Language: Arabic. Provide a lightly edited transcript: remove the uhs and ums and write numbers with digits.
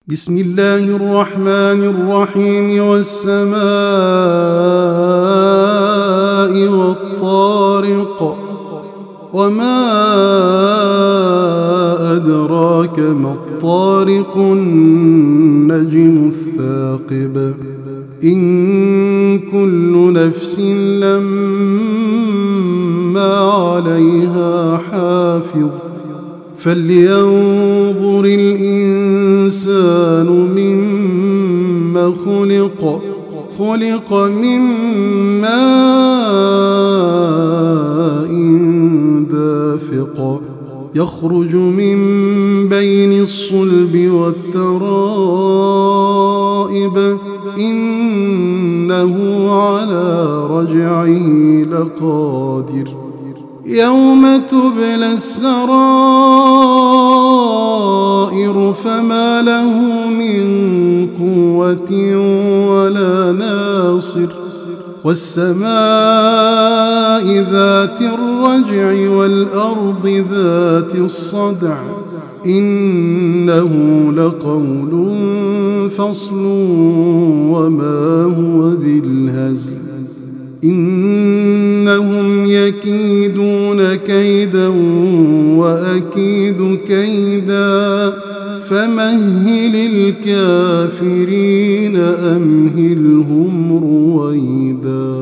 بسم الله الرحمن الرحيم والسماء والطارق وما أدراك ما الطارق النجم الثاقب إن كل نفس لما عليها حافظ فلينظر الإنسان مما خلق من ماء دافق يخرج من بين الصلب والترائب إنه على رجعه لقادر يوم تبلى السرائر فما له من قوة ولا ناصر والسماء ذات الرجع والأرض ذات الصدع إنه لقول فصل وما هو بالهزل إنهم يكيدون كيدا وأكيد كيدا فمهل الكافرين أمهلهم رويدا.